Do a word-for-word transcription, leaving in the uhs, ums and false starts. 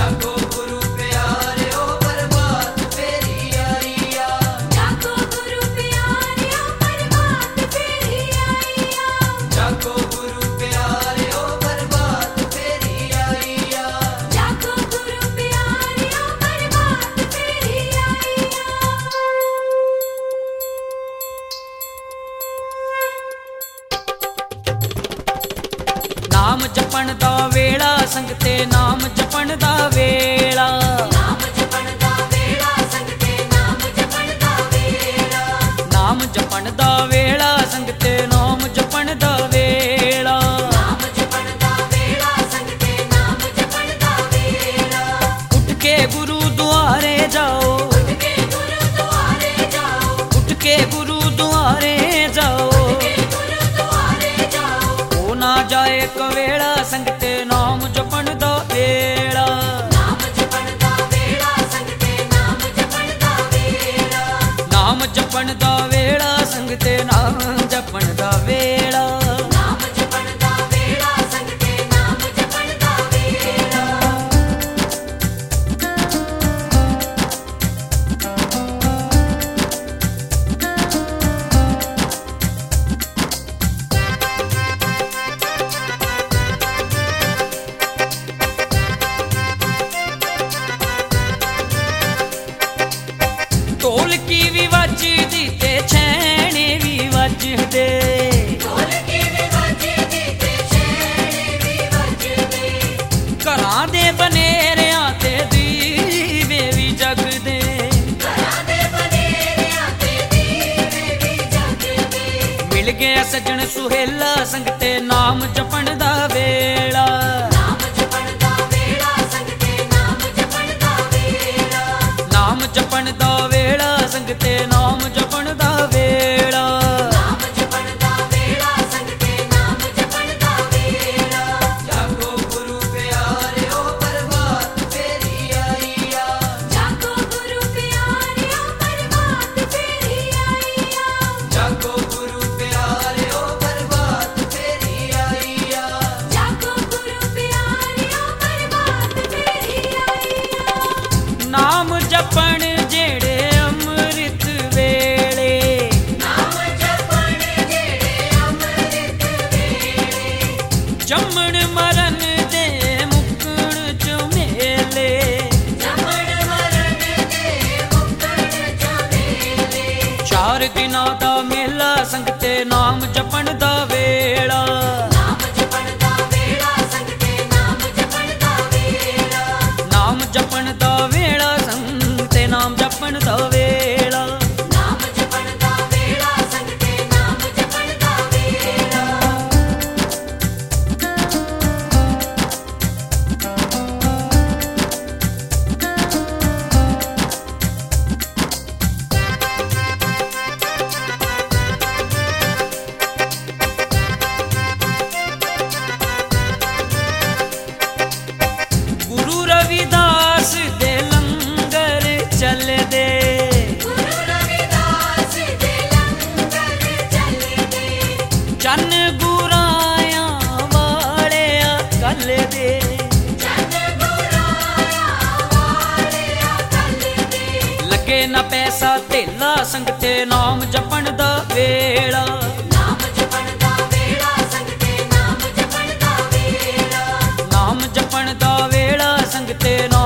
ਜਾਗੋ ਗੁਰੂ ਪਿਆਰਿਓ ਪ੍ਰਭਾਤ ਫੇਰੀ ਆਈ ਆ। ਜਾਗੋ ਗੁਰੂ ਪਿਆਰਿਓ ਪ੍ਰਭਾਤ ਫੇਰੀ ਆਈ ਆ। ਜਾਗੋ ਗੁਰੂ ਪਿਆਰਿਓ ਪ੍ਰਭਾਤ ਫੇਰੀ ਆਈ ਆ। ਜਾਗੋ ਗੁਰੂ ਪਿਆਰਿਓ ਪ੍ਰਭਾਤ ਫੇਰੀ ਆਈ ਆ। ਨਾਮ ਜਪਣ ਦਾ ਵੇਲਾ ਸੰਗਤੇ ਨਾਮ ਜਪਣ ਦਾ ਵੇਲਾ। ਨਾਮ ਜਪਣ ਦਾ ਵੇਲਾ ਸੰਗਤੇ ਨਾਮ ਜਪਣ ਦਾ ਵੇਲਾ। ਨਾਮ ਜਪਣ ਦਾ ਵੇਲਾ ਸੰਗਤੇ ਨਾਮ ਜਪਣ ਦਾ ਵੇਲਾ। ਨਾਮ ਜਪਣ ਦਾ ਵੇਲਾ ਸੰਗਤੇ ਨਾਮ ਜਪਣ ਦਾ ਵੇਲਾ। ਉੱਠ ਕੇ ਗੁਰੂ ਦੁਆਰੇ ਜਾਓ। ਉੱਠ ਕੇ ਗੁਰੂ ਦੁਆਰੇ ਜਾਓ। ਉੱਠ ਕੇ ਗੁਰੂ ਦੁਆਰੇ ਜਾਓ। ਉੱਠ ਕੇ ਗੁਰੂ ਦੁਆਰੇ ਜਾਓ। ਹੋ ਨਾ ਜਾਏ ਕਵੇਲਾ ਸੰਗਤੇ ਨਾਮ ਜਪਣ ਦਾ ਵੇਲਾ। ਨਾਮ ਜਪਣ ਦਾ ਵੇਲਾ ਸੰਗਤੇ ਨਾਮ ਜਪਣ ਦਾ ਵੇਲਾ। ਨਾਮ ਜਪਣ ਦਾ ਵੇਲਾ ਸੰਗਤੇ ਨਾਮ ਜਪਣ ਦਾ ਵੇਲਾ। ਨਾਮ ਜਪਣ ਦਾ ਵੇਲਾ ਸੰਗਤੇ ਨਾਮ ਜਪਣ ਦਾ ਵੇਲਾ। ਢੋਲਕੀ ਵੀ ਵੱਜਦੀ ਤੇ ਛੈਣੇ ਵੀ ਵੱਜਦੇ। ਢੋਲਕੀ ਵੀ ਵੱਜਦੀ ਤੇ ਛੈਣੇ ਵੀ ਵੱਜਦੇ। ਘਰਾਂ ਦੇ ਬਨੇਰਿਆਂ ਤੇ ਦੀਵੇ ਵੀ ਜਗਦੇ। ਘਰਾਂ ਦੇ ਬਨੇਰਿਆਂ ਤੇ ਦੀਵੇ ਵੀ ਜਗਦੇ। ਮਿਲ ਗਿਆ ਸੱਜਣ ਸੁਹੇਲਾ ਸੰਗਤੇ ਨਾਮ ਜਪਣ ਦਾ ਵੇਲਾ। ਨਾਮ ਜਪਣ ਦਾ ਵੇਲਾ ਸੰਗਤੇ ਨਾਮ ਜਪਣ ਦਾ ਵੇਲਾ। ਨਾਮ ਜਪਣ ਦਾ ਵੇਲਾ ਸੰਗਤੇ ਨਾਮ ਜਪਣ ਦਾ ਵੇਲਾ। ਨਾਮ ਜਪਣ ਦਾ ਵੇਲਾ ਸੰਗਤੇ ਨਾਮ ਜਪਣ ਦਾ ਵੇਲਾ। ਜਾਗੋ ਗੁਰੂ ਪਿਆਰਿਓ ਪ੍ਰਭਾਤ ਫੇਰੀ ਆਈ ਆ। ਜਾਗੋ ਗੁਰੂ ਪਿਆਰਿਓ ਪ੍ਰਭਾਤ ਫੇਰੀ ਆਈ ਆ। ਜਾਗੋ ਗੁਰੂ ਪਿਆਰਿਓ ਪ੍ਰਭਾਤ ਫੇਰੀ ਆਈ ਆ। ਜਾਗੋ ਗੁਰੂ ਪਿਆਰਿਓ ਪ੍ਰਭਾਤ ਫੇਰੀ ਆਈ ਆ। ਨਾਮ ਜਪਣ ਜਿਹੜੇ ਅੰਮ੍ਰਿਤ ਵੇਲੇ। ਨਾਮ ਜਪਣ ਜਿਹੜੇ ਅੰਮ੍ਰਿਤ ਵੇਲੇ। ਜੰਮਣ ਮਰਨ ਦੇ ਮੁਕਣ ਝਮੇਲੇ। ਜੰਮਣ ਮਰਨ ਦੇ ਮੁਕਣ ਝਮੇਲੇ। ਚਾਰ ਦਿਨਾਂ ਦਾ ਮੇਲਾ ਸੰਗਤੇ ਨਾਮ ਜਪਣ ਦਾ ਵੇਲਾ। ਨਾਮ ਜਪਣ ਦਾ ਵੇਲਾ ਸੰਗਤੇ ਨਾਮ ਜਪਣ ਦਾ ਵੇਲਾ। ਨਾਮ ਜਪਣ ਦਾ ਵੇਲਾ ਸੰਗਤੇ ਨਾਮ ਜਪਣ ਦਾ ਵੇਲਾ। ਨਾਮ ਜਪਣ ਦਾ ਵੇਲਾ ਸੰਗਤੇ ਨਾਮ ਜਪਣ ਦਾ ਵੇਲਾ। ਗੁਰੂ ਰਵਿਦਾਸ ਦੇ ਲੰਗਰ ਚੱਲਦੇ। ਗੁਰੂ ਰਵਿਦਾਸ ਦੇ ਲੰਗਰ ਚੱਲਦੇ। ਚੰਨ ਗੁਰਾਇਆਂ ਵਾਲਿਆ ਕੱਲ ਦੇ। ਚੰਨ ਗੁਰਾਇਆ ਵਾਲਿਆ ਕੱਲ ਦੇ। ਲੱਗੇ ਨਾ ਪੈਸਾ ਧੇਲਾ ਸੰਗਤੇ ਨਾਮ ਜਪਣ ਦਾ ਵੇਲਾ। ਨਾਮ ਜਪਣ ਦਾ ਵੇਲਾ ਸੰਗਤੇ ਨਾਮ ਜਪਣ ਦਾ ਵੇਲਾ। ਨਾਮ ਜਪਣ ਦਾ ਵੇਲਾ ਸੰਗਤੇ